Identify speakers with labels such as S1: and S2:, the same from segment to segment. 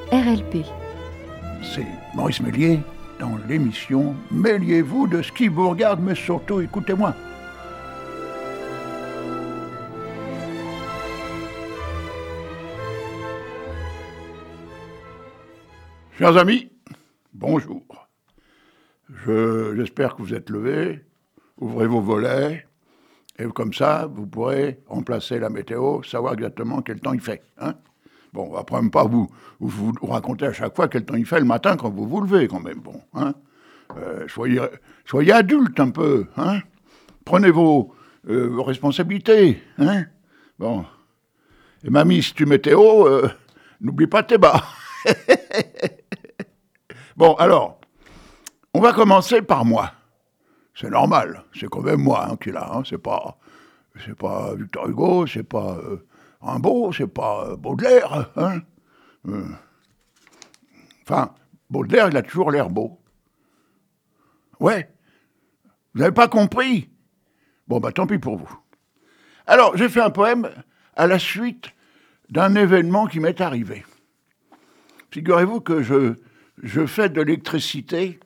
S1: RLP.
S2: C'est Maurice Méliès dans l'émission « Mêliez-vous de ce qui vous regarde, mais surtout écoutez-moi ». Chers amis, bonjour. J'espère que vous êtes levés, ouvrez vos volets, et comme ça, vous pourrez remplacer la météo, savoir exactement quel temps il fait. Bon, on va quand même pas vous raconter à chaque fois quel temps il fait le matin quand vous vous levez, quand même. Bon, soyez adultes un peu. Prenez vos responsabilités. Bon. Et mamie, si tu météo, n'oublie pas tes bas. Bon, alors, on va commencer par moi. C'est normal, c'est quand même moi qui est là. C'est pas Victor Hugo, c'est pas Rimbaud, c'est pas Baudelaire. Enfin, Baudelaire, il a toujours l'air beau. Ouais, vous n'avez pas compris? Bon, tant pis pour vous. Alors, j'ai fait un poème à la suite d'un événement qui m'est arrivé. Figurez-vous que je fais de l'électricité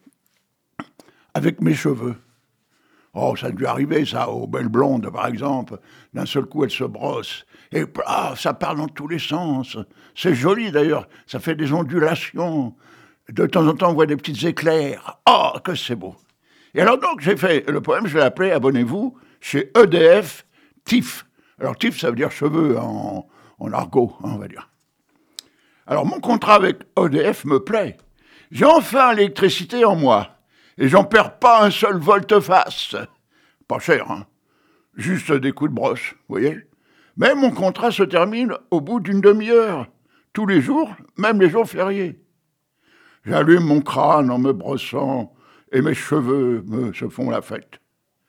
S2: avec mes cheveux. Oh, ça a dû arriver, ça, aux belles blondes, par exemple. D'un seul coup, elles se brossent. Et ça part dans tous les sens. C'est joli, d'ailleurs. Ça fait des ondulations. De temps en temps, on voit des petits éclairs. Oh, que c'est beau. Et alors, donc, j'ai fait le poème, je l'ai appelé, abonnez-vous, chez EDF TIF. Alors, TIF, ça veut dire cheveux en argot, on va dire. Alors, mon contrat avec EDF me plaît. J'ai enfin l'électricité en moi. Et j'en perds pas un seul volte-face. Pas cher, Juste des coups de brosse, vous voyez. Mais mon contrat se termine au bout d'une demi-heure. Tous les jours, même les jours fériés. J'allume mon crâne en me brossant et mes cheveux se font la fête.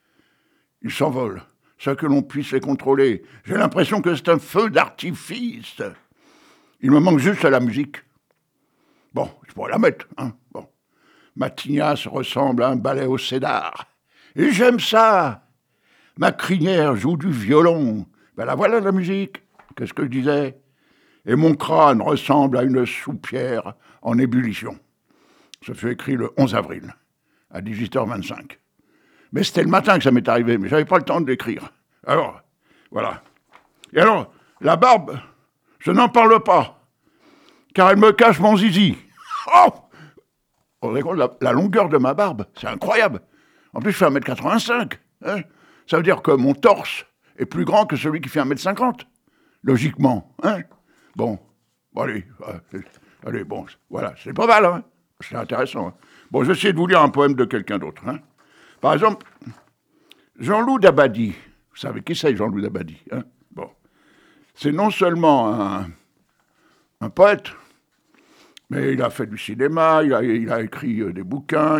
S2: Ils s'envolent, sans que l'on puisse les contrôler. J'ai l'impression que c'est un feu d'artifice. Il me manque juste la musique. Bon, je pourrais la mettre, Bon. Ma tignasse ressemble à un balai au cédar. Et j'aime ça. Ma crinière joue du violon. La voilà la musique. Qu'est-ce que je disais? Et mon crâne ressemble à une soupière en ébullition. Ça fut écrit le 11 avril, à 18h25. Mais c'était le matin que ça m'est arrivé, mais j'avais pas le temps de l'écrire. Alors, voilà. Et alors, la barbe, je n'en parle pas, car elle me cache mon zizi. Oh! On regarde la longueur de ma barbe, c'est incroyable. En plus, je fais 1m85. Ça veut dire que mon torse est plus grand que celui qui fait 1m50. Logiquement. Bon, allez, bon, voilà, c'est pas mal, c'est intéressant. Bon, je vais essayer de vous lire un poème de quelqu'un d'autre. Par exemple, Jean-Loup Dabadi. Vous savez qui c'est, Jean-Loup Dabadi? Bon, c'est non seulement un poète, mais il a fait du cinéma, il a écrit des bouquins,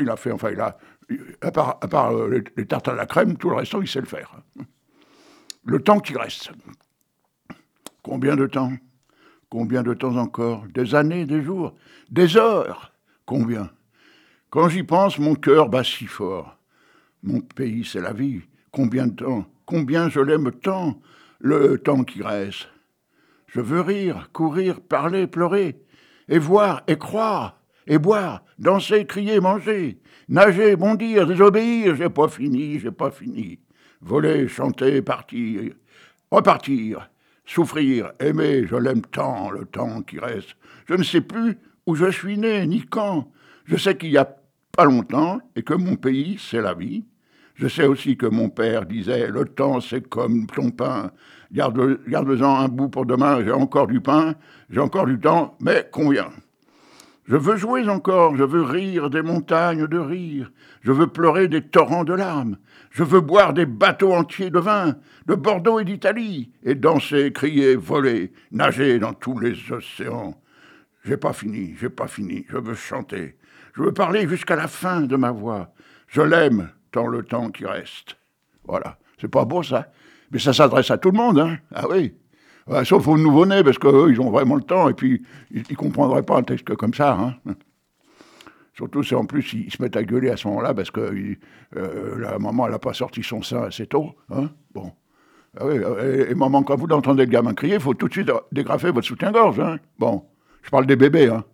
S2: à part les tartes à la crème, tout le reste, il sait le faire. Le temps qui reste. Combien de temps? Combien de temps encore? Des années, des jours, des heures? Combien? Quand j'y pense, mon cœur bat si fort. Mon pays, c'est la vie. Combien de temps? Combien je l'aime tant, le temps qui reste. Je veux rire, courir, parler, pleurer, et voir, et croire, et boire, danser, crier, manger, nager, bondir, désobéir, j'ai pas fini. Voler, chanter, partir, repartir, souffrir, aimer, je l'aime tant, le temps qui reste. Je ne sais plus où je suis né, ni quand. Je sais qu'il y a pas longtemps, et que mon pays, c'est la vie. Je sais aussi que mon père disait, le temps, c'est comme ton pain. Garde-en un bout pour demain, j'ai encore du pain, j'ai encore du temps, mais combien? Je veux jouer encore, je veux rire des montagnes de rire, je veux pleurer des torrents de larmes, je veux boire des bateaux entiers de vin, de Bordeaux et d'Italie, et danser, crier, voler, nager dans tous les océans. J'ai pas fini, je veux chanter, je veux parler jusqu'à la fin de ma voix. Je l'aime tant le temps qui reste. Voilà, c'est pas beau ça? Mais ça s'adresse à tout le monde, Ah oui. Ouais, sauf aux nouveau-nés, parce qu'eux, ils ont vraiment le temps, et puis ils ne comprendraient pas un texte comme ça. Surtout si en plus ils se mettent à gueuler à ce moment-là, parce que la maman, elle n'a pas sorti son sein assez tôt. Bon. Ah oui, et maman, quand vous entendez le gamin crier, il faut tout de suite dégrafer votre soutien-gorge. Bon, je parle des bébés.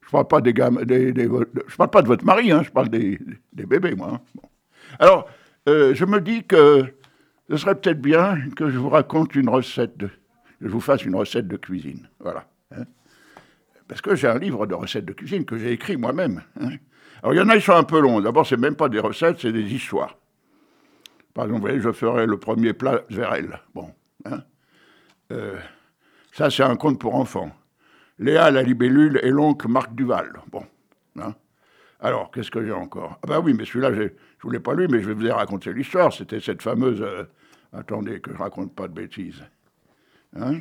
S2: Je parle pas des gamins, je parle pas de votre mari, hein, je parle des bébés, moi. Hein. Bon. Alors, je me dis que ce serait peut-être bien que je vous raconte une recette, que je vous fasse une recette de cuisine. Voilà. Hein. Parce que j'ai un livre de recettes de cuisine que j'ai écrit moi-même. Hein. Alors, il y en a, ils sont un peu longs. D'abord, c'est même pas des recettes, c'est des histoires. Par exemple, vous voyez, je ferai le premier plat vers elle. Bon. Hein. Ça, c'est un conte pour enfants. Léa, la libellule, et l'oncle Marc Duval. Bon. Hein. Alors, qu'est-ce que j'ai encore? Ah ben oui, mais celui-là, je ne vous l'ai pas lu, mais je vais vous raconter l'histoire. C'était cette fameuse... attendez, que je ne raconte pas de bêtises. Hein?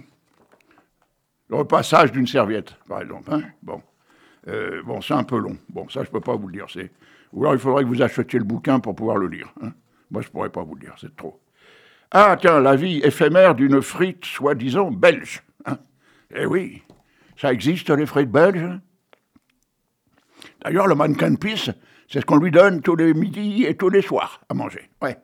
S2: Le repassage d'une serviette, par exemple. Hein? Bon. Bon, c'est un peu long. Bon, ça, je ne peux pas vous le dire. Ou alors, il faudrait que vous achetiez le bouquin pour pouvoir le lire. Hein? Moi, je ne pourrais pas vous le dire, c'est trop. Ah, tiens, la vie éphémère d'une frite soi-disant belge. Hein? Eh oui, ça existe, les frites belges. D'ailleurs, le mannequin de pisse, c'est ce qu'on lui donne tous les midis et tous les soirs à manger. Ouais.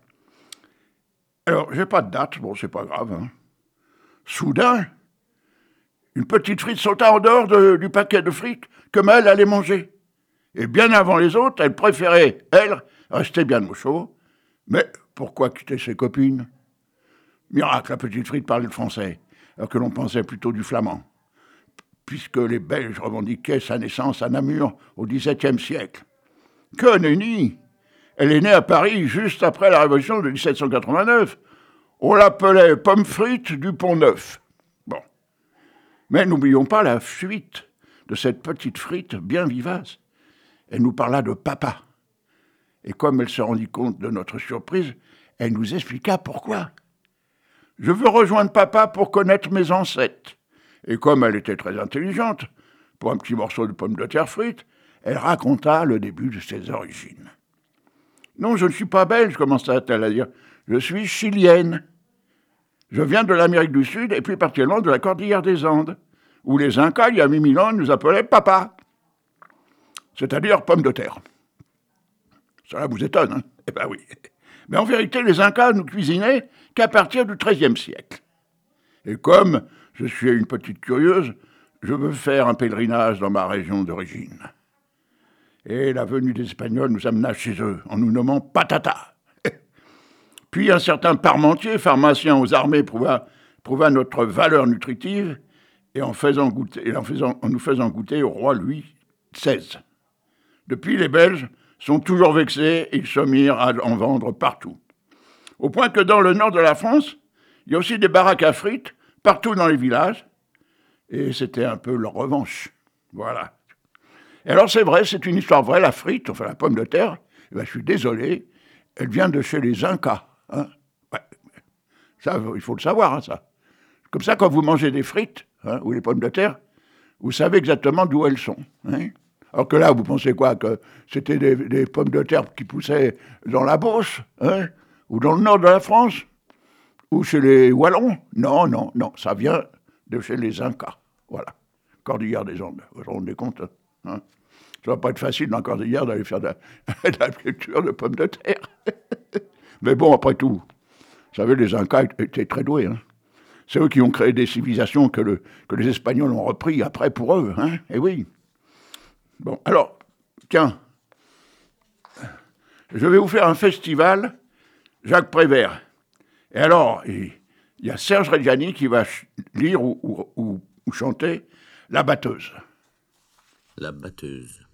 S2: Alors, j'ai pas de date, bon, c'est pas grave. Hein. Soudain, une petite frite sauta en dehors du paquet de frites que Mel allait manger. Et bien avant les autres, elle préférait, elle, rester bien au chaud. Mais pourquoi quitter ses copines? Miracle, la petite frite parlait le français, alors que l'on pensait plutôt du flamand, puisque les Belges revendiquaient sa naissance à Namur au XVIIe siècle. Que nenni! Elle est née à Paris juste après la Révolution de 1789. On l'appelait pomme frite du Pont-Neuf. Bon. Mais n'oublions pas la fuite de cette petite frite bien vivace. Elle nous parla de papa. Et comme elle se rendit compte de notre surprise, elle nous expliqua pourquoi. Je veux rejoindre papa pour connaître mes ancêtres. Et comme elle était très intelligente, pour un petit morceau de pomme de terre frite, elle raconta le début de ses origines. Non, je ne suis pas belge, commença-t-elle à dire. Je suis chilienne. Je viens de l'Amérique du Sud et plus particulièrement de la Cordillère des Andes, où les Incas, il y a 1000 ans, nous appelaient papa. C'est-à-dire pomme de terre. Cela vous étonne, hein? Eh bien oui. Mais en vérité, les Incas nous cuisinaient qu'à partir du XIIIe siècle. Et comme je suis une petite curieuse, je veux faire un pèlerinage dans ma région d'origine. Et la venue des Espagnols nous amena chez eux, en nous nommant Patata. Puis un certain Parmentier, pharmacien aux armées, prouva notre valeur nutritive et en nous faisant goûter au roi Louis XVI. Depuis, les Belges sont toujours vexés et ils se mirent à en vendre partout. Au point que dans le nord de la France, il y a aussi des baraques à frites, partout dans les villages, et c'était un peu leur revanche. Voilà. Et alors c'est vrai, c'est une histoire vraie, la frite, enfin la pomme de terre, eh ben, je suis désolé, elle vient de chez les Incas. Hein. Ouais. Ça, il faut le savoir, hein, ça. Comme ça, quand vous mangez des frites, hein, ou les pommes de terre, vous savez exactement d'où elles sont. Hein. Alors que là, vous pensez quoi? Que c'était des pommes de terre qui poussaient dans la Beauce, hein, ou dans le nord de la France, ou chez les Wallons? Non, non, non, ça vient de chez les Incas. Voilà. Cordillère des Andes, vous vous rendez compte? Hein. Ça va pas être facile dans la Cordillère d'aller faire de la culture de pommes de terre. Mais bon, après tout, vous savez, les Incas étaient très doués. Hein. C'est eux qui ont créé des civilisations que les Espagnols ont repris après pour eux. Hein. Et oui. Bon, alors, tiens, je vais vous faire un festival Jacques Prévert. Et alors, il y a Serge Reggiani qui va lire ou chanter La batteuse.
S1: La batteuse.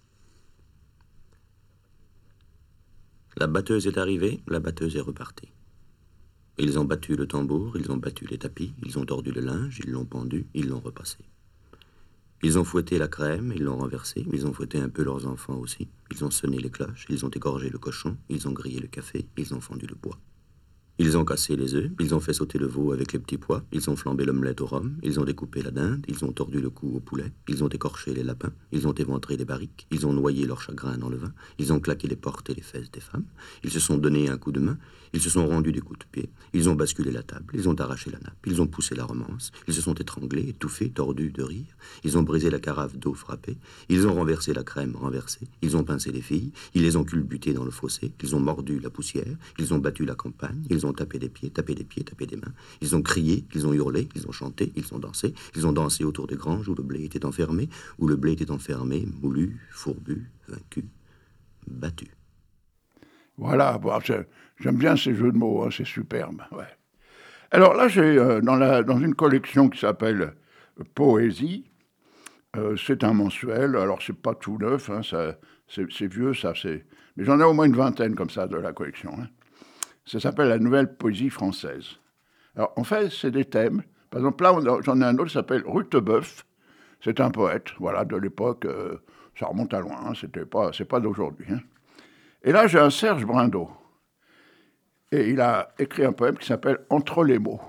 S1: La batteuse est arrivée, la batteuse est repartie. Ils ont battu le tambour, ils ont battu les tapis, ils ont tordu le linge, ils l'ont pendu, ils l'ont repassé. Ils ont fouetté la crème, ils l'ont renversée, ils ont fouetté un peu leurs enfants aussi. Ils ont sonné les cloches, ils ont égorgé le cochon, ils ont grillé le café, ils ont fendu le bois. Ils ont cassé les œufs, ils ont fait sauter le veau avec les petits pois, ils ont flambé l'omelette au rhum, ils ont découpé la dinde, ils ont tordu le cou au poulet, ils ont écorché les lapins, ils ont éventré les barriques, ils ont noyé leur chagrin dans le vin, ils ont claqué les portes et les fesses des femmes, ils se sont donné un coup de main, ils se sont rendus des coups de pied, ils ont basculé la table, ils ont arraché la nappe, ils ont poussé la romance, ils se sont étranglés, étouffés, tordus de rire, ils ont brisé la carafe d'eau frappée, ils ont renversé la crème renversée, ils ont pincé les filles, ils les ont culbutées dans le fossé, ils ont mordu la poussière, ils ont battu la campagne, ils ont ont tapé des pieds, tapé des pieds, tapé des mains. Ils ont crié, ils ont hurlé, ils ont chanté, ils ont dansé. Ils ont dansé autour des granges où le blé était enfermé, moulu, fourbu, vaincu, battu.
S2: Voilà, bon, j'aime bien ces jeux de mots, hein, c'est superbe. Ouais. Alors là, j'ai dans une collection qui s'appelle Poésie, c'est un mensuel, alors c'est pas tout neuf, hein, c'est vieux, mais j'en ai au moins une vingtaine comme ça de la collection. Hein. Ça s'appelle la Nouvelle Poésie Française. Alors en fait, c'est des thèmes. Par exemple, là, j'en ai un autre qui s'appelle Rutebeuf. C'est un poète, voilà, de l'époque, ça remonte à loin, hein, c'est pas d'aujourd'hui. Hein. Et là, j'ai un Serge Brindeau. Et il a écrit un poème qui s'appelle Entre les mots.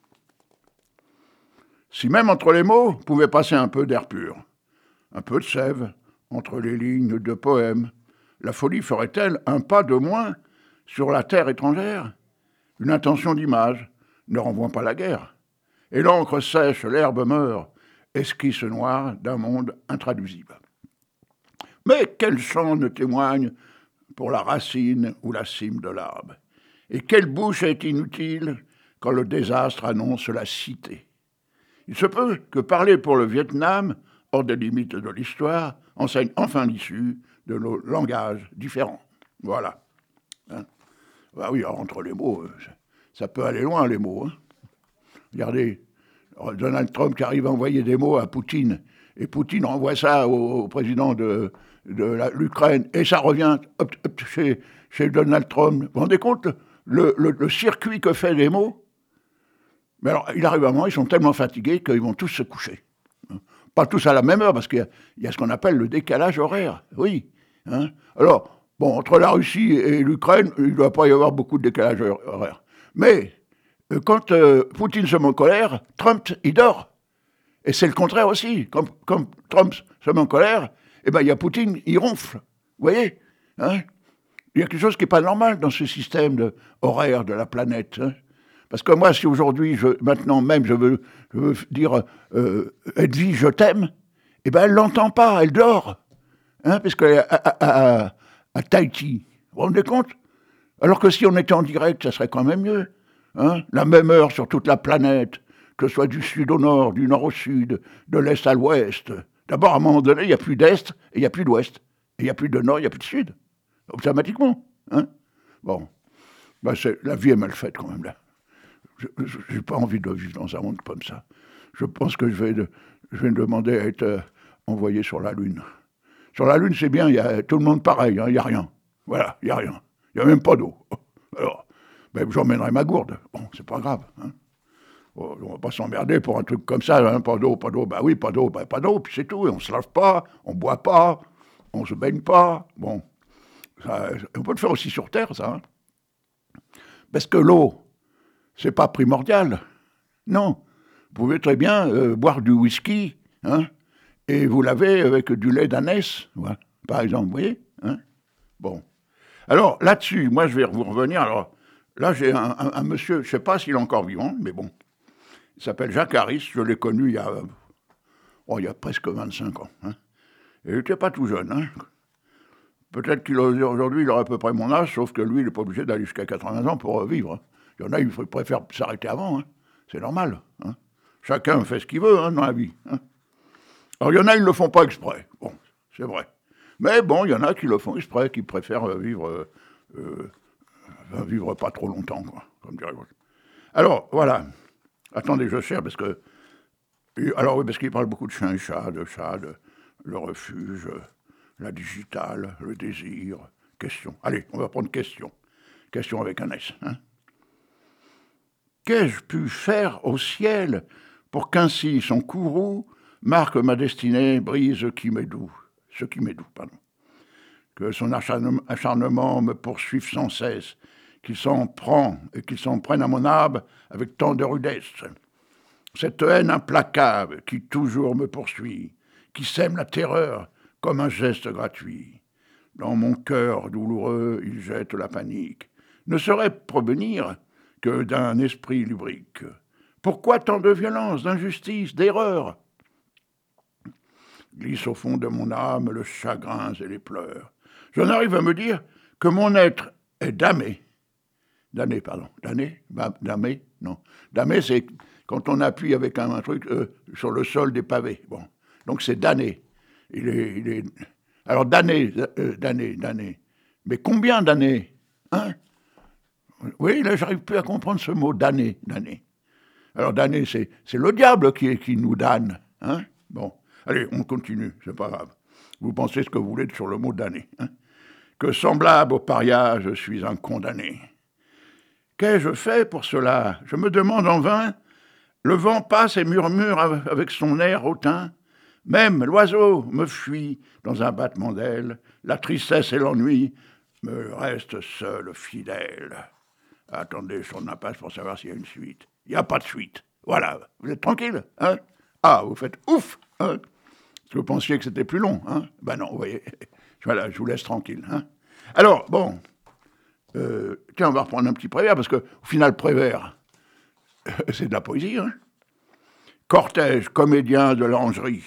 S2: Si même entre les mots pouvait passer un peu d'air pur, un peu de sève entre les lignes de poèmes, la folie ferait-elle un pas de moins sur la terre étrangère? Une intention d'image ne renvoie pas la guerre. Et l'encre sèche, l'herbe meurt, esquisse noire d'un monde intraduisible. Mais quel chant ne témoigne pour la racine ou la cime de l'arbre? Et quelle bouche est inutile quand le désastre annonce la cité? Il se peut que parler pour le Vietnam, hors des limites de l'histoire, enseigne enfin l'issue de nos langages différents. Voilà. Hein? Bah oui, alors, entre les mots, ça peut aller loin, les mots. Hein? Regardez, Donald Trump qui arrive à envoyer des mots à Poutine, et Poutine envoie ça au président de l'Ukraine, et ça revient chez Donald Trump. Vous vous rendez compte le circuit que fait les mots? Mais alors, il arrive un moment, ils sont tellement fatigués qu'ils vont tous se coucher. Pas tous à la même heure, parce qu'il y a ce qu'on appelle le décalage horaire. Oui. Hein. Alors, bon, entre la Russie et l'Ukraine, il ne doit pas y avoir beaucoup de décalage horaire. Mais, quand Poutine se met en colère, Trump, il dort. Et c'est le contraire aussi. Comme Trump se met en colère, eh ben, il y a Poutine, il ronfle. Vous voyez? Hein. Il y a quelque chose qui n'est pas normal dans ce système horaire de la planète. Hein. Parce que moi, si aujourd'hui, maintenant même, je veux dire Edwige, je t'aime, eh bien, elle ne l'entend pas, elle dort. Hein, puisqu'elle est à Tahiti. Vous vous rendez compte? Alors que si on était en direct, ça serait quand même mieux. Hein, la même heure sur toute la planète, que ce soit du sud au nord, du nord au sud, de l'est à l'ouest. D'abord, à un moment donné, il n'y a plus d'est et il n'y a plus d'ouest. Et il n'y a plus de nord, il n'y a plus de sud. Automatiquement. Hein. Bon. Ben, la vie est mal faite quand même, là. Je n'ai pas envie de vivre dans un monde comme ça. Je pense que je vais me demander à être envoyé sur la Lune. Sur la Lune, c'est bien, il y a tout le monde pareil, il n'y a rien. Voilà, il n'y a rien. Il n'y a même pas d'eau. Alors, ben, j'emmènerai ma gourde. Bon, c'est pas grave. Hein. On ne va pas s'emmerder pour un truc comme ça. Hein. Pas d'eau, ben oui, pas d'eau, puis c'est tout. Et on ne se lave pas, on ne boit pas, on ne se baigne pas. Bon, ça, on peut le faire aussi sur Terre, ça. Hein. Parce que l'eau, c'est pas primordial. Non. Vous pouvez très bien boire du whisky, hein, et vous l'avez avec du lait d'ânesse, voilà, par exemple, vous voyez, hein. Bon. Alors, là-dessus, moi, je vais vous revenir. Alors, là, j'ai un monsieur, je ne sais pas s'il est encore vivant, mais bon, il s'appelle Jacques Harris, je l'ai connu il y a presque 25 ans. Hein. Et il n'était pas tout jeune. Hein. Peut-être qu'aujourd'hui, il aurait à peu près mon âge, sauf que lui, il n'est pas obligé d'aller jusqu'à 80 ans pour vivre. Hein. Il y en a, ils préfèrent s'arrêter avant. Hein. C'est normal. Hein. Chacun fait ce qu'il veut hein, dans la vie. Hein. Alors, il y en a, ils ne le font pas exprès. Bon, c'est vrai. Mais bon, il y en a qui le font exprès, qui préfèrent vivre pas trop longtemps, quoi, comme dirait l'autre. Alors, voilà. Attendez, je cherche, parce que... Alors, oui, parce qu'il parle beaucoup de chiens et chats, le refuge, la digitale, le désir, question. Allez, on va prendre question. Question avec un S. Hein. Qu'ai-je pu faire au ciel pour qu'ainsi son courroux marque ma destinée, brise ce qui m'est doux, pardon. Que son acharnement me poursuive sans cesse, qu'il s'en prenne à mon âme avec tant de rudesse. Cette haine implacable qui toujours me poursuit, qui sème la terreur comme un geste gratuit. Dans mon cœur douloureux, il jette la panique. Ne saurait provenir que d'un esprit lubrique. Pourquoi tant de violence, d'injustice, d'erreur? Glisse au fond de mon âme le chagrin et les pleurs. J'en arrive à me dire que mon être est damné, Damé, pardon. Damé, non. Damé, c'est quand on appuie avec un truc sur le sol des pavés. Bon. Donc c'est damné. Alors damné. Mais combien d'années, hein? Oui, là, j'arrive plus à comprendre ce mot damné. Alors damné, c'est le diable qui nous damne, hein? Bon. Allez, on continue, c'est pas grave. Vous pensez ce que vous voulez sur le mot damné, hein? Que semblable au paria, je suis un condamné. Qu'ai-je fait pour cela? Je me demande en vain. Le vent passe et murmure avec son air hautain. Même l'oiseau me fuit dans un battement d'ailes. La tristesse et l'ennui me restent seul fidèle. Attendez, je tourne la page pour savoir s'il y a une suite. Il n'y a pas de suite. Voilà, vous êtes tranquille, hein? Ah, vous faites ouf, hein? Parce que vous pensiez que c'était plus long, hein? Ben non, vous voyez. Voilà, je vous laisse tranquille, hein? Alors, bon... tiens, on va reprendre un petit Prévert, parce qu'au final, Prévert, c'est de la poésie, hein? Cortège, comédien de l'Angerie.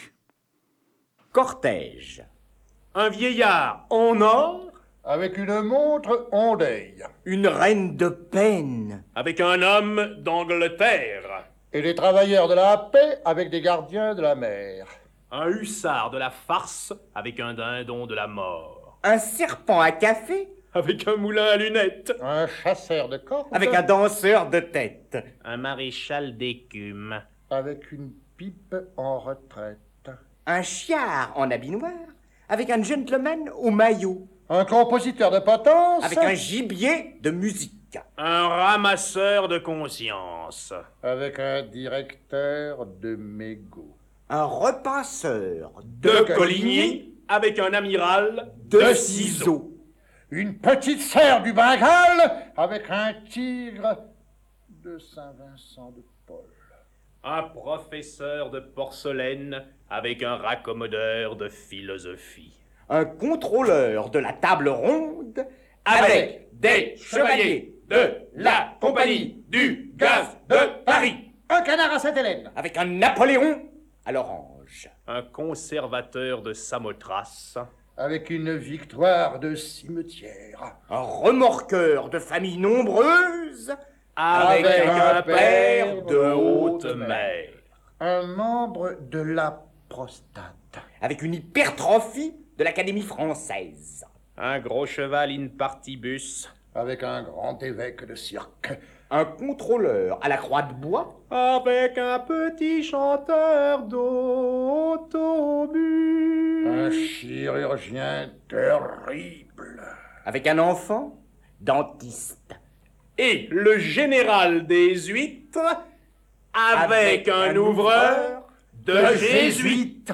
S3: Cortège. Un vieillard en or.
S4: Avec une montre en deuil.
S3: Une reine de peine.
S5: Avec un homme d'Angleterre.
S4: Et les travailleurs de la paix avec des gardiens de la mer.
S5: Un hussard de la farce avec un dindon de la mort.
S3: Un serpent à café.
S5: Avec un moulin à lunettes.
S4: Un chasseur de cordes.
S3: Avec un danseur de tête.
S5: Un maréchal d'écume.
S4: Avec une pipe en retraite.
S3: Un chiard en habit noir. Avec un gentleman au maillot.
S4: Un compositeur de potence.
S3: Avec un gibier de musique.
S5: Un ramasseur de conscience.
S4: Avec un directeur de mégots.
S3: Un repasseur
S5: De Coligny. Avec un amiral
S3: de ciseaux.
S4: Une petite serre du Bengale avec un tigre de Saint-Vincent de Paul.
S5: Un professeur de porcelaine avec un raccommodeur de philosophie.
S3: Un contrôleur de la table ronde
S5: Avec des chevaliers de la compagnie du gaz de Paris.
S4: Un canard à Sainte-Hélène.
S3: avec un Napoléon à l'orange.
S5: Un conservateur de Samothrace.
S4: Avec une victoire de cimetière.
S3: Un remorqueur de familles nombreuses
S5: Avec un père de haute mer.
S4: Un membre de la prostate.
S3: avec une hypertrophie de l'Académie française.
S5: Un gros cheval in partibus.
S4: Avec un grand évêque de cirque.
S3: Un contrôleur à la croix de bois
S5: Avec un petit chanteur d'autobus.
S4: Un chirurgien terrible.
S3: avec un enfant dentiste.
S5: Et le général des huîtres avec un ouvreur de jésuites.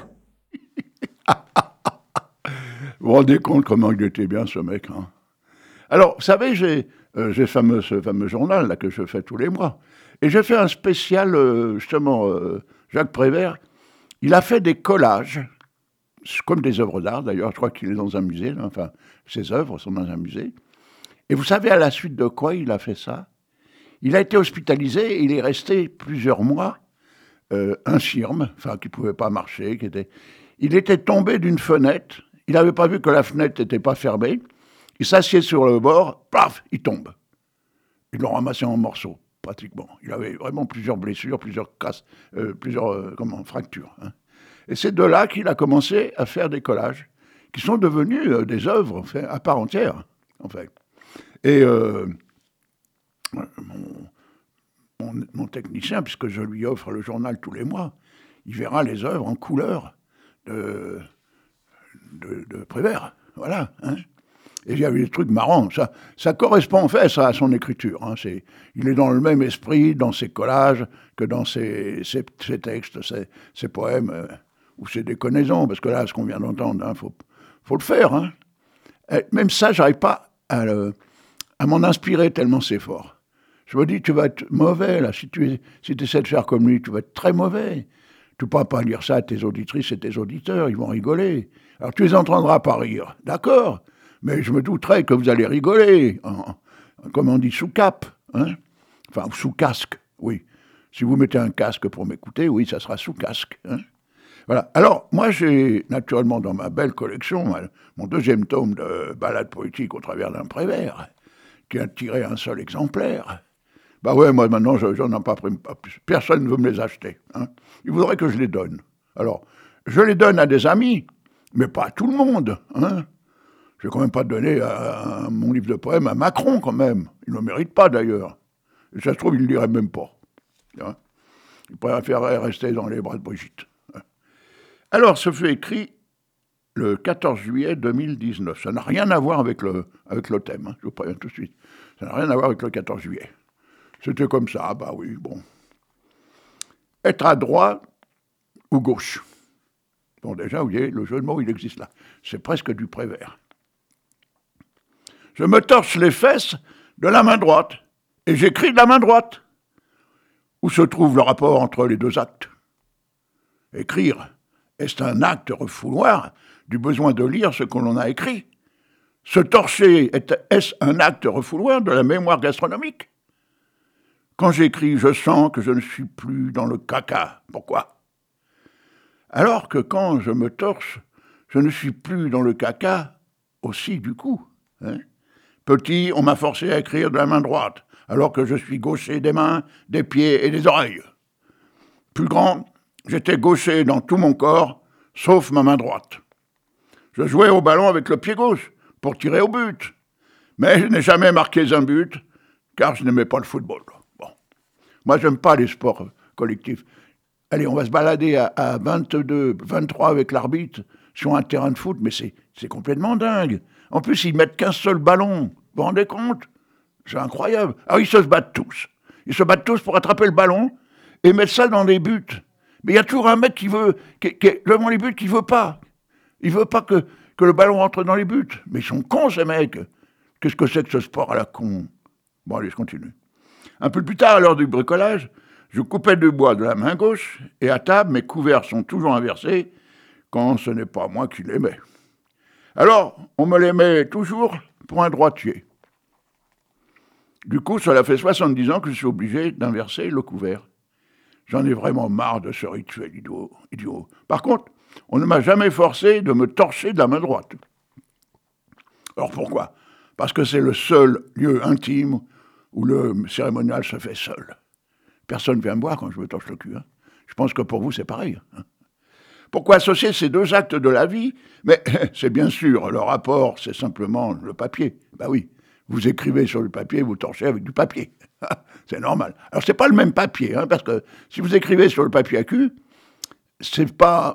S2: Vous vous rendez compte comment il était bien, ce mec, hein? Alors, vous savez, j'ai ce fameux journal là, que je fais tous les mois. Et j'ai fait un spécial, justement, Jacques Prévert. Il a fait des collages, comme des œuvres d'art, d'ailleurs. Je crois qu'il est dans un musée. Là, enfin, ses œuvres sont dans un musée. Et vous savez à la suite de quoi il a fait ça? Il a été hospitalisé et il est resté plusieurs mois infirme, enfin, qui ne pouvait pas marcher. Il était tombé d'une fenêtre. Il n'avait pas vu que la fenêtre n'était pas fermée. Il s'assied sur le bord, paf, il tombe. Ils l'ont ramassé en morceaux, pratiquement. Il avait vraiment plusieurs blessures, plusieurs fractures, hein. Et c'est de là qu'il a commencé à faire des collages, qui sont devenus des œuvres en fait, à part entière, en fait. Et mon technicien, puisque je lui offre le journal tous les mois, il verra les œuvres en couleur de Prévert, voilà, hein. Et il y avait des trucs marrants. Ça correspond en fait à son écriture, hein. Il est dans le même esprit dans ses collages que dans ses textes, ses poèmes ou ses déclinaisons. Parce que là, ce qu'on vient d'entendre, hein, faut le faire, hein. Et même ça, j'arrive pas à m'en inspirer tellement c'est fort. Je me dis, tu vas être mauvais, là. Si tu essaies de faire comme lui, tu vas être très mauvais. Tu ne pourras pas lire ça à tes auditrices et tes auditeurs, ils vont rigoler. Alors tu les entendras pas rire, d'accord, mais je me douterais que vous allez rigoler, comme on dit, sous cape, hein, enfin sous casque, oui. Si vous mettez un casque pour m'écouter, oui, ça sera sous casque, hein. Voilà. Alors, moi, j'ai naturellement dans ma belle collection, mon deuxième tome de ballades poétiques au travers d'un Prévert. qui a tiré un seul exemplaire. Bah ouais, moi maintenant, j'en ai pas pris plus. Personne ne veut me les acheter. Hein. Ils voudraient que je les donne. Alors, je les donne à des amis, mais pas à tout le monde. Hein. Je vais quand même pas donner mon livre de poèmes à Macron, quand même. Il ne le mérite pas, d'ailleurs. Et ça se trouve, il ne le lirait même pas. Hein. Il préférerait rester dans les bras de Brigitte. Hein. Alors, ce fut écrit le 14 juillet 2019. Ça n'a rien à voir avec le thème, hein, je vous préviens tout de suite. Ça n'a rien à voir avec le 14 juillet. C'était comme ça, bah oui, bon. Être à droite ou gauche. Bon, déjà, vous voyez, le jeu de mots, il existe là. C'est presque du Prévert. Je me torche les fesses de la main droite, et j'écris de la main droite. Où se trouve le rapport entre les deux actes? Écrire, est-ce un acte refouloir du besoin de lire ce que l'on a écrit? Se torcher, est-ce un acte refouloir de la mémoire gastronomique? Quand j'écris, je sens que je ne suis plus dans le caca. Pourquoi? Alors que quand je me torche, je ne suis plus dans le caca aussi du coup. Hein? Petit, on m'a forcé à écrire de la main droite, alors que je suis gaucher des mains, des pieds et des oreilles. Plus grand, j'étais gaucher dans tout mon corps, sauf ma main droite. Je jouais au ballon avec le pied gauche, pour tirer au but. Mais je n'ai jamais marqué un but, car je n'aimais pas le football. Bon. Moi, j'aime pas les sports collectifs. Allez, on va se balader à 22, 23 avec l'arbitre sur un terrain de foot, mais c'est complètement dingue. En plus, ils mettent qu'un seul ballon. Vous vous rendez compte? C'est incroyable. Alors, ils se battent tous. Ils se battent tous pour attraper le ballon et mettre ça dans des buts. Mais il y a toujours un mec qui est devant les buts, qui veut pas. Il veut pas que le ballon rentre dans les buts. Mais ils sont cons, ces mecs. Qu'est-ce que c'est que ce sport à la con? Bon, allez, je continue. Un peu plus tard, à l'heure du bricolage, je coupais du bois de la main gauche, et à table, mes couverts sont toujours inversés, quand ce n'est pas moi qui les mets. Alors, on me les met toujours pour un droitier. Du coup, cela fait 70 ans que je suis obligé d'inverser le couvert. J'en ai vraiment marre de ce rituel idiot. Par contre, on ne m'a jamais forcé de me torcher de la main droite. Alors pourquoi? Parce que c'est le seul lieu intime où le cérémonial se fait seul. Personne ne vient me voir quand je me torche le cul. Hein. Je pense que pour vous, c'est pareil. Hein. Pourquoi associer ces deux actes de la vie? Mais c'est bien sûr, le rapport, c'est simplement le papier. Ben oui, vous écrivez sur le papier, vous torchez avec du papier. C'est normal. Alors, c'est pas le même papier, hein, parce que si vous écrivez sur le papier à cul, c'est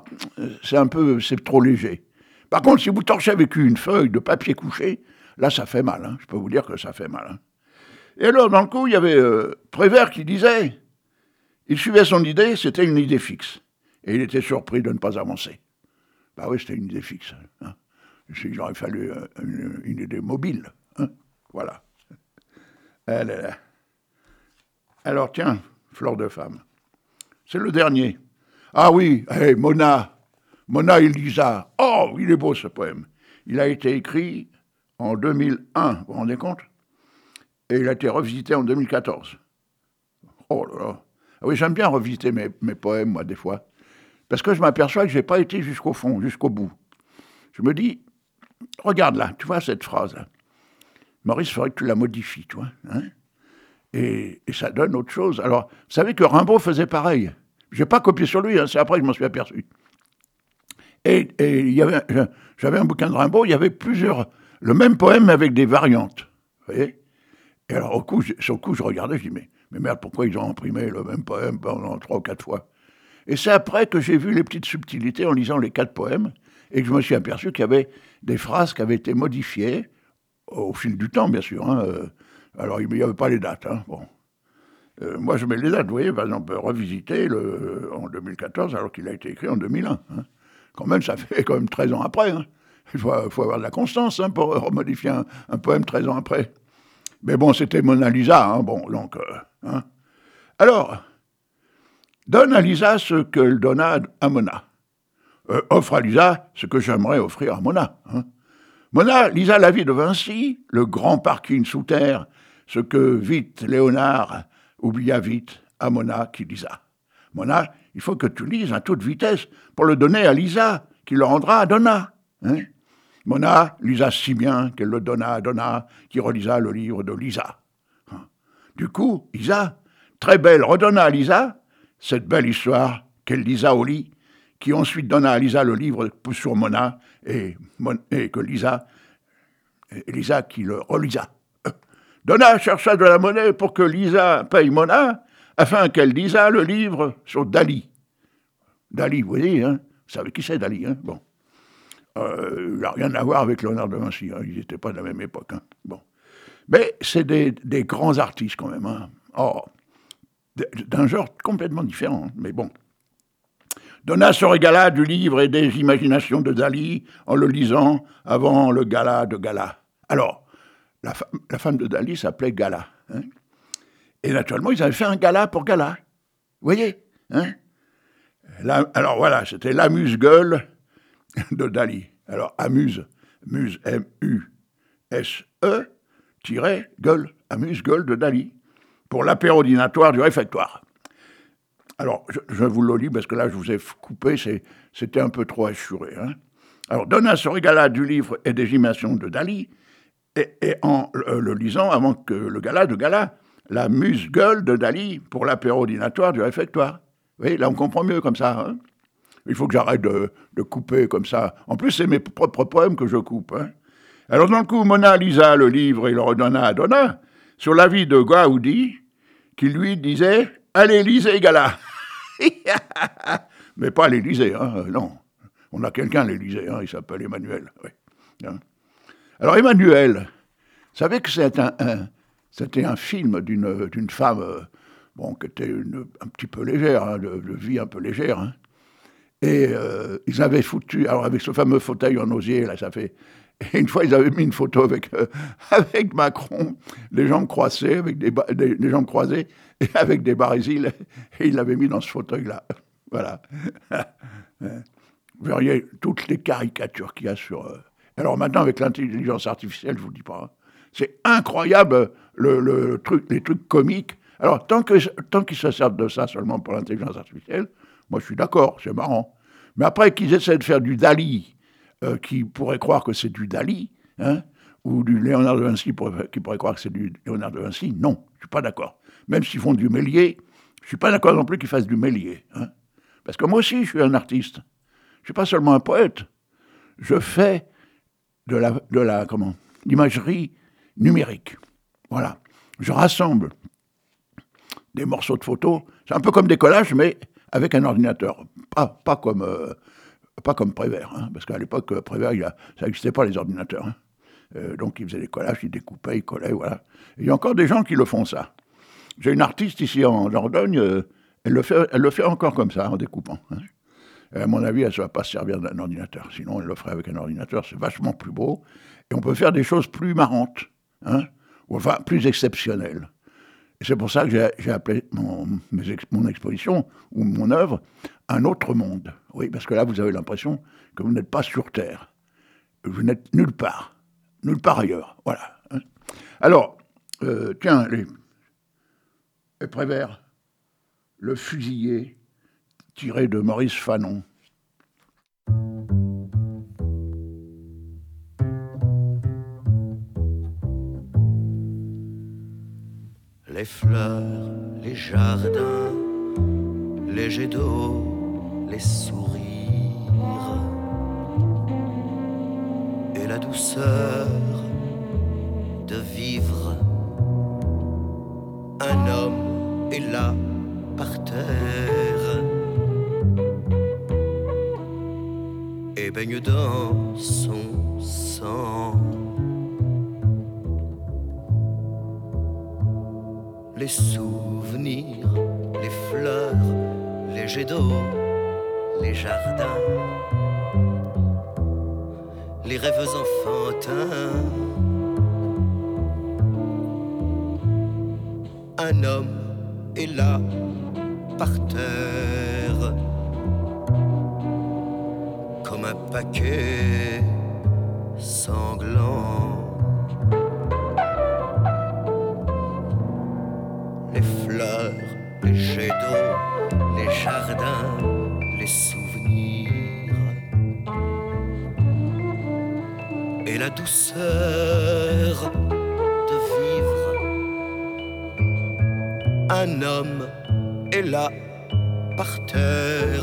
S2: trop léger. Par contre, si vous torchez avec une feuille de papier couché, là, ça fait mal. Hein. Je peux vous dire que ça fait mal. Hein. Et alors, dans le coup, il y avait Prévert qui disait, il suivait son idée, c'était une idée fixe. Et il était surpris de ne pas avancer. Bah oui, c'était une idée fixe. Hein. Il aurait fallu une idée mobile. Hein. Voilà. Alors, tiens, fleur de femme. C'est le dernier. Ah oui, hey, Mona Elisa. Oh, il est beau ce poème. Il a été écrit en 2001, vous vous rendez compte? Et il a été revisité en 2014. Oh là là. Ah oui, j'aime bien revisiter mes poèmes, moi, des fois. Parce que je m'aperçois que je n'ai pas été jusqu'au fond, jusqu'au bout. Je me dis, regarde là, tu vois cette phrase-là. Maurice, il faudrait que tu la modifies, tu vois. Hein, et ça donne autre chose. Alors, vous savez que Rimbaud faisait pareil. Je n'ai pas copié sur lui, hein, c'est après que je m'en suis aperçu. Et j'avais un bouquin de Rimbaud, il y avait le même poème avec des variantes. Vous voyez? Et alors, sur le coup, je regardais, je dis, mais merde, pourquoi ils ont imprimé le même poème pendant 3 ou 4 fois? Et c'est après que j'ai vu les petites subtilités en lisant les 4 poèmes, et que je me suis aperçu qu'il y avait des phrases qui avaient été modifiées, au fil du temps, bien sûr. Hein, alors, il n'y avait pas les dates. Hein, bon. Moi, je mets les dates, vous voyez, par exemple, revisiter en 2014, alors qu'il a été écrit en 2001. Hein. Quand même, ça fait quand même 13 ans après. Hein. Il faut avoir de la constance hein, pour remodifier un poème 13 ans après. Mais bon, c'était Mona Lisa, hein, bon, donc... hein. Alors, donne à Lisa ce qu'elle donna à Mona. Offre à Lisa ce que j'aimerais offrir à Mona. Hein. Mona lisa la vie de Vinci, le grand parking sous terre, ce que vite Léonard oublia vite à Mona qui lisa. Mona, il faut que tu lises à toute vitesse pour le donner à Lisa, qui le rendra à Donna. Hein. Mona lisa si bien qu'elle le donna à Donna, qui relisa le livre de Lisa. Du coup, Isa, très belle, redonna à Lisa cette belle histoire qu'elle lisa au lit, qui ensuite donna à Lisa le livre sur Mona, et que Lisa qui le relisa. Donna chercha de la monnaie pour que Lisa paye Mona, afin qu'elle lisât le livre sur Dali. Dali, vous voyez, hein, vous savez qui c'est Dali, hein, bon. Il n'a rien à voir avec Léonard de Vinci, hein, ils n'étaient pas de la même époque. Hein, bon. Mais c'est des grands artistes quand même, hein. Oh, d'un genre complètement différent, mais bon. Donna se régala du livre et des imaginations de Dali en le lisant avant le gala de Gala. Alors, la femme de Dali s'appelait Gala. Hein, et naturellement, ils avaient fait un gala pour Gala. Vous voyez, hein, alors voilà, c'était l'amuse-gueule de Dali. Alors, amuse, M-U-S-E, gueule, amuse-gueule de Dali, pour l'apéro dînatoire du réfectoire. Alors, je vous le lis, parce que là, je vous ai coupé, c'était un peu trop assuré. Hein. Alors, Donna se régala du livre et des imaginations de Dali, et en le lisant, avant que le gala de Gala, la muse-gueule de Dali pour l'apéro dînatoire du réfectoire. Vous voyez, là, on comprend mieux comme ça. Hein. Il faut que j'arrête de couper comme ça. En plus, c'est mes propres poèmes que je coupe. Hein. Alors, dans le coup, Mona lisa le livre et le redonna à Donna, sur l'avis de Gaudi, qui lui disait « Allez, lisez, Gala !» Mais pas l'Élysée, hein, non. On a quelqu'un à l'Élysée, hein, il s'appelle Emmanuel. Oui. Hein. Alors, Emmanuel, vous savez que c'était un film d'une femme qui était un petit peu légère, hein, de vie un peu légère. Hein. Et ils avaient foutu, alors avec ce fameux fauteuil en osier, là, ça fait... Et une fois, ils avaient mis une photo avec Macron, les jambes croisées, avec les jambes croisées, et avec des barésiles, et ils l'avaient mis dans ce fauteuil-là. Voilà. Vous verriez toutes les caricatures qu'il y a sur... Alors maintenant, avec l'intelligence artificielle, je ne vous dis pas, hein, c'est incroyable les trucs comiques. Alors, tant qu'ils se servent de ça seulement pour l'intelligence artificielle, moi je suis d'accord, c'est marrant. Mais après qu'ils essaient de faire du Dali, qui pourrait croire que c'est du Dali, hein, ou du Léonard de Vinci qui pourrait croire que c'est du Léonard de Vinci, non, je ne suis pas d'accord. Même s'ils font du Méliès, je ne suis pas d'accord non plus qu'ils fassent du Méliès. Hein. Parce que moi aussi, je suis un artiste. Je ne suis pas seulement un poète. Je fais de l'imagerie numérique. Voilà. Je rassemble des morceaux de photos. C'est un peu comme des collages, mais avec un ordinateur. Pas comme Prévert, hein, parce qu'à l'époque, Prévert, ça n'existait pas, les ordinateurs. Hein. Donc, il faisait des collages, il découpait, il collait, voilà. Et il y a encore des gens qui le font, ça. J'ai une artiste ici en Dordogne, elle le fait encore comme ça, en découpant. Hein. À mon avis, elle ne va pas se servir d'un ordinateur. Sinon, elle le ferait avec un ordinateur, c'est vachement plus beau. Et on peut faire des choses plus marrantes, hein, ou enfin, plus exceptionnelles. Et c'est pour ça que j'ai appelé mon exposition, ou mon œuvre, Un autre monde. Oui, parce que là, vous avez l'impression que vous n'êtes pas sur Terre. Vous n'êtes nulle part ailleurs. Voilà. Hein. Alors, tiens, les Prévert, Le fusillé, tiré de Maurice Fanon.
S1: Les fleurs, les jardins, les jets d'eau, les sourires et la douceur de vivre. Un homme est là par terre et baigne dans son sang. Les souvenirs, les fleurs, les jets d'eau, les jardins, les rêves enfantins. Un homme est là, par terre, comme un paquet sanglant. Les fleurs, les jets d'eau, les jardins, les souvenirs
S6: et la douceur de vivre. Un homme est là par terre,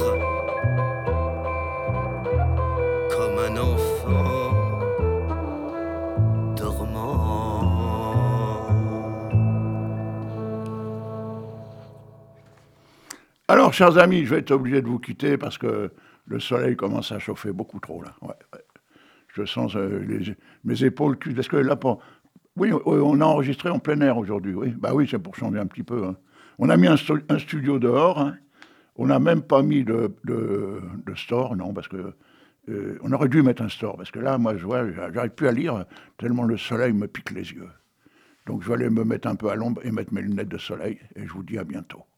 S6: comme un enfant dormant.
S2: Alors, chers amis, je vais être obligé de vous quitter parce que le soleil commence à chauffer beaucoup trop, là. Ouais. Je sens mes épaules cuisent. Parce que là, oui, on a enregistré en plein air aujourd'hui, oui. Bah oui, c'est pour changer un petit peu. Hein. On a mis un studio dehors. Hein. On n'a même pas mis de store, non, parce que on aurait dû mettre un store. Parce que là, moi, je vois, j'arrive plus à lire tellement le soleil me pique les yeux. Donc, je vais aller me mettre un peu à l'ombre et mettre mes lunettes de soleil. Et je vous dis à bientôt.